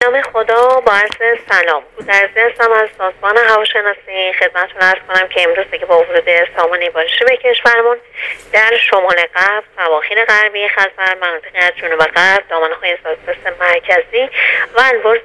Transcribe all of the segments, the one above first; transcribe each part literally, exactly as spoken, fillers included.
نام خدا، با عرض سلام. گودرزی هستم از سازمان هواشناسی. خدمتتون عرض کنم که امروز دیگه با ورود سامانه بارشی به کشورمون در شمال غرب، سواحل غربی خزر، مناطق از جنوب غرب، دامنه‌های سیستان مرکزی و البرز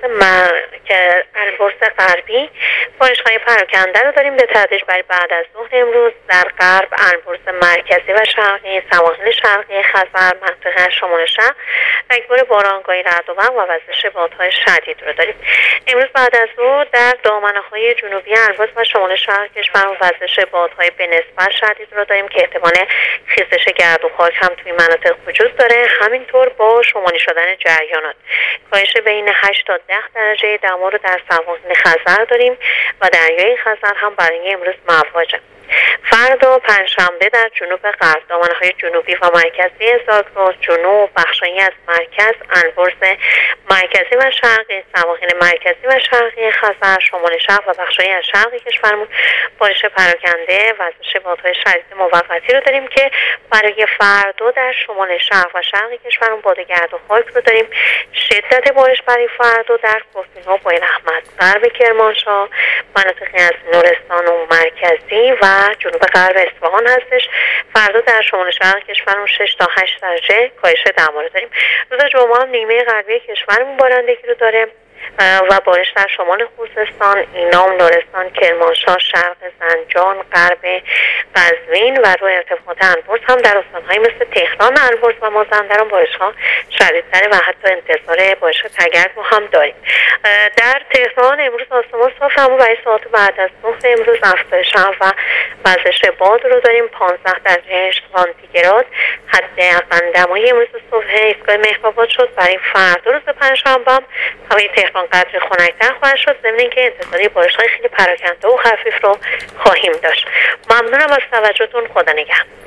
مرکز البرز غربی بارش‌های پراکنده رو داریم به تدریج برای بعد از ظهر امروز در غرب، البرز مرکزی و شرقی، سواحل شرقی خزر، منطقه شمال شرق اکبر بارانگاهی رعد و برق و وزش بادهای شدید رو داریم. امروز بعد از ظهر در دامنه‌های جنوبی البرز و شمال شرق کشور وزش بادهای به نسبت شدید رو داریم که احتمال خیزش گرد و خاک هم توی مناطق وجود داره. همینطور با شمالی شدن جریانات کاهش بین هشت تا ده درجه دما رو در سواحل خزر داریم و دریای خزر هم برای امروز مواجه. فردا پنجشنبه در جنوب غرب، دامنه‌های جنوبی و مرکزی زاگرس، جنوب، بخشایی از مرکز، البرز مرکزی و شرقی، سواحل مرکزی و شرقی خزر، شمال شرق و بخشایی از شرقی کشورمون بارش پراکنده وزش بادهای شدید موقتی رو داریم که برای فردا در شمال شرق و شرقی کشورمون باد گرد و خاک رو داریم. شدت بارش برای فردا در گفتگوها با رحمت، غرب کرمانشاه، مناطقی از نورستان و مرکزی و جنوب غرب اصفهان هستش. فردا در شمال شرق کشورمون شش تا هشت درجه کاهش دما رو داریم. روز جمعه هم نیمه غربی کشورمون بارندگی رو داره و بارش در شمال خوزستان، اینام، لرستان، کرمانشاه، شرق زنجان، غرب قزوین و روی ارتفاعات البرز هم در استان‌های مثل تهران، البرز و مازندران بارش‌ها شدیدتر و حتی انتظار بارش تگرگ هم داریم. در تهران امروز آسمان صاف اما برای ساعت بعد از ظهر امروز افزایش و وزش باد رو داریم. پانزده درجه سانتیگراد حداقل دمای امروز صبح ایستگاه مهرآباد شد. برای فردا روز پنجشنبه هم هوای تهران قدر خنک‌تر خواهد شد، ضمن اینکه انتظاری بارش‌های خیلی پراکنده و خفیف رو خواهیم داشت. ممنونم از توجهتون. خدا نگهدار.